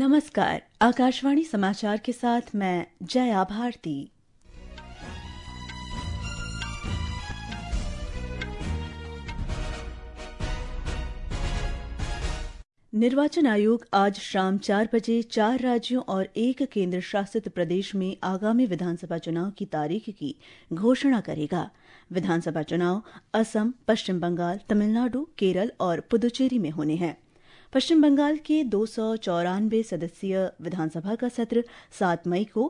नमस्कार। आकाशवाणी समाचार के साथ मैं जया भारती। निर्वाचन आयोग आज शाम 4 बजे 4 राज्यों और 1 केंद्र शासित प्रदेश में आगामी विधानसभा चुनाव की तारीख की घोषणा करेगा। विधानसभा चुनाव असम, पश्चिम बंगाल, तमिलनाडु, केरल और पुदुचेरी में होने हैं। पश्चिम बंगाल के 294 सदस्यीय विधानसभा का सत्र 7 मई को,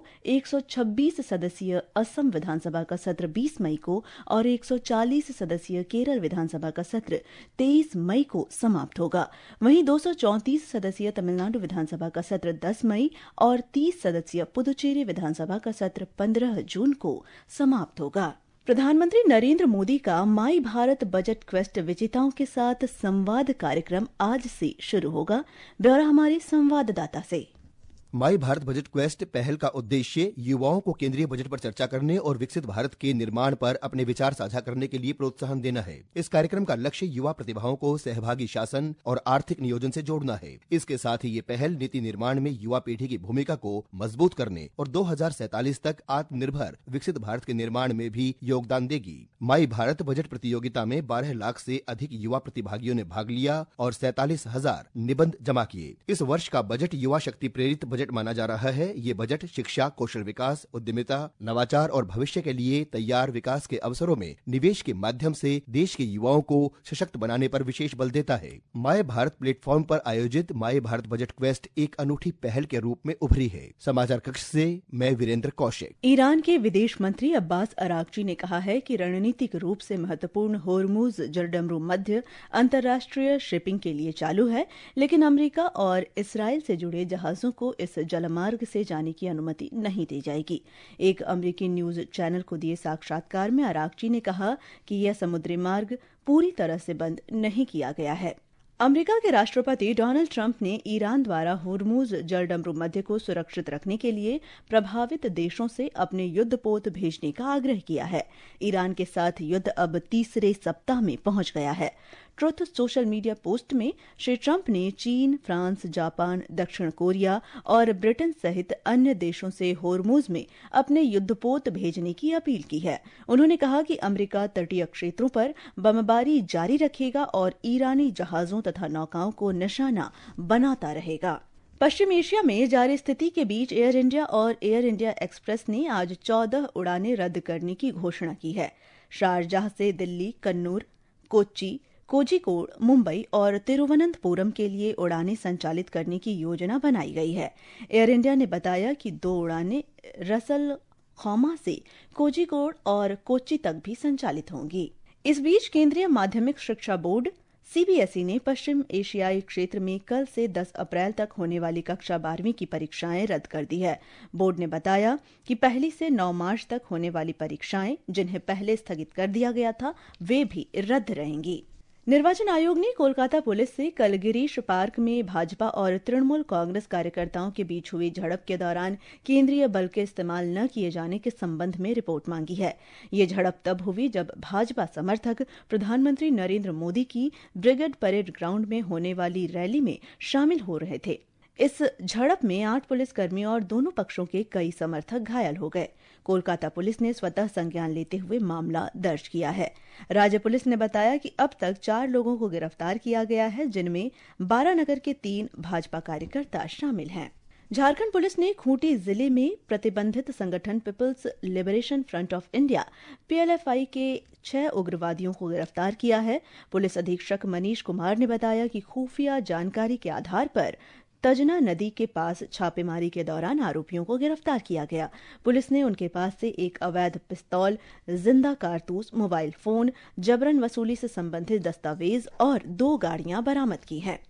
126 सदस्यीय असम विधानसभा का सत्र 20 मई को और 140 सदस्यीय केरल विधानसभा का सत्र 23 मई को समाप्त होगा। वहीं 234 सदस्यीय तमिलनाडु विधानसभा का सत्र 10 मई और 30 सदस्यीय पुदुचेरी विधानसभा का सत्र 15 जून को समाप्त होगा। प्रधानमंत्री नरेंद्र मोदी का माई भारत बजट क्वेस्ट विजेताओं के साथ संवाद कार्यक्रम आज से शुरू होगा। ब्यौरा हमारे संवाददाता से। माई भारत बजट क्वेस्ट पहल का उद्देश्य युवाओं को केंद्रीय बजट पर चर्चा करने और विकसित भारत के निर्माण पर अपने विचार साझा करने के लिए प्रोत्साहन देना है। इस कार्यक्रम का लक्ष्य युवा प्रतिभाओं को सहभागी शासन और आर्थिक नियोजन से जोड़ना है। इसके साथ ही ये पहल नीति निर्माण में युवा पीढ़ी की भूमिका को मजबूत करने और 2047 तक आत्मनिर्भर विकसित भारत के निर्माण में भी योगदान देगी। माई भारत बजट प्रतियोगिता में 12 लाख से अधिक युवा प्रतिभागियों ने भाग लिया और 47,000 निबंध जमा किए। इस वर्ष का बजट युवा शक्ति प्रेरित बजट माना जा रहा है। ये बजट शिक्षा, कौशल विकास, उद्यमिता, नवाचार और भविष्य के लिए तैयार विकास के अवसरों में निवेश के माध्यम से देश के युवाओं को सशक्त बनाने पर विशेष बल देता है। माय भारत प्लेटफॉर्म पर आयोजित माय भारत बजट क्वेस्ट एक अनूठी पहल के रूप में उभरी है। समाचार कक्ष से मैं वीरेंद्र कौशिक। ईरान के विदेश मंत्री अब्बास अरागची ने कहा है कि रणनीतिक रूप से महत्वपूर्ण होर्मुज जलडमरू मध्य अंतर्राष्ट्रीय शिपिंग के लिए चालू है, लेकिन अमेरिका और इसराइल से जुड़े जहाजों को इस जलमार्ग से जाने की अनुमति नहीं दी जाएगी। एक अमेरिकी न्यूज चैनल को दिए साक्षात्कार में अरागची ने कहा कि यह समुद्री मार्ग पूरी तरह से बंद नहीं किया गया है। अमेरिका के राष्ट्रपति डोनाल्ड ट्रंप ने ईरान द्वारा होर्मुज जलडमरू मध्य को सुरक्षित रखने के लिए प्रभावित देशों से अपने युद्धपोत भेजने का आग्रह किया है। ईरान के साथ युद्ध अब तीसरे सप्ताह में पहुंच गया है। ट्रुथ सोशल मीडिया पोस्ट में श्री ट्रंप ने चीन, फ्रांस, जापान, दक्षिण कोरिया और ब्रिटेन सहित अन्य देशों से होर्मुज में अपने युद्धपोत भेजने की अपील की है। उन्होंने कहा कि अमेरिका तटीय क्षेत्रों पर बमबारी जारी रखेगा और ईरानी जहाजों तथा नौकाओं को निशाना बनाता रहेगा। पश्चिम एशिया में जारी स्थिति के बीच एयर इंडिया और एयर इंडिया एक्सप्रेस ने आज 14 उड़ानें रद्द करने की घोषणा की है। शारजाह से दिल्ली, कन्नूर, कोच्चि, कोझिकोड, मुंबई और तिरुवनंतपुरम के लिए उड़ानें संचालित करने की योजना बनाई गई है। एयर इंडिया ने बताया कि 2 उड़ानें रसल खौमा से कोझिकोड और कोच्चि तक भी संचालित होंगी। इस बीच केंद्रीय माध्यमिक शिक्षा बोर्ड सीबीएसई ने पश्चिम एशियाई क्षेत्र में कल से 10 अप्रैल तक होने वाली कक्षा 12वीं की परीक्षाएं रद्द कर दी है। बोर्ड ने बताया कि पहली से 9 मार्च तक होने वाली परीक्षाएं, जिन्हें पहले स्थगित कर दिया गया था, वे भी रद्द रहेंगी। निर्वाचन आयोग ने कोलकाता पुलिस से कल गिरीश पार्क में भाजपा और तृणमूल कांग्रेस कार्यकर्ताओं के बीच हुई झड़प के दौरान केंद्रीय बल के इस्तेमाल न किए जाने के संबंध में रिपोर्ट मांगी है। ये झड़प तब हुई जब भाजपा समर्थक प्रधानमंत्री नरेंद्र मोदी की ब्रिगेड परेड ग्राउंड में होने वाली रैली में शामिल हो रहे थे। इस झड़प में 8 पुलिसकर्मियों और दोनों पक्षों के कई समर्थक घायल हो गए। कोलकाता पुलिस ने स्वतः संज्ञान लेते हुए मामला दर्ज किया है। राज्य पुलिस ने बताया कि अब तक 4 लोगों को गिरफ्तार किया गया है, जिनमें बारानगर के 3 भाजपा कार्यकर्ता शामिल हैं। झारखंड पुलिस ने खूंटी जिले में प्रतिबंधित संगठन peoples liberation front of India PLFI के 6 उग्रवादियों को गिरफ्तार किया है। पुलिस अधीक्षक मनीष कुमार ने बताया कि खुफिया जानकारी के आधार पर तजना नदी के पास छापेमारी के दौरान आरोपियों को गिरफ्तार किया गया। पुलिस ने उनके पास से एक अवैध पिस्तौल, जिंदा कारतूस, मोबाइल फोन, जबरन वसूली से संबंधित दस्तावेज और 2 गाड़ियां बरामद की हैं।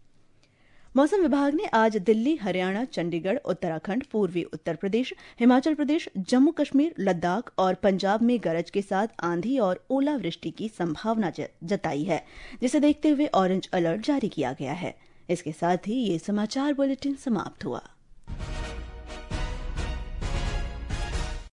मौसम विभाग ने आज दिल्ली, हरियाणा, चंडीगढ़, उत्तराखंड, पूर्वी उत्तर प्रदेश, हिमाचल प्रदेश, जम्मू कश्मीर, लद्दाख और पंजाब में गरज के साथ आंधी और ओलावृष्टि की संभावना जताई है, जिसे देखते हुए ऑरेंज अलर्ट जारी किया गया है। इसके साथ ही ये समाचार बुलेटिन समाप्त हुआ।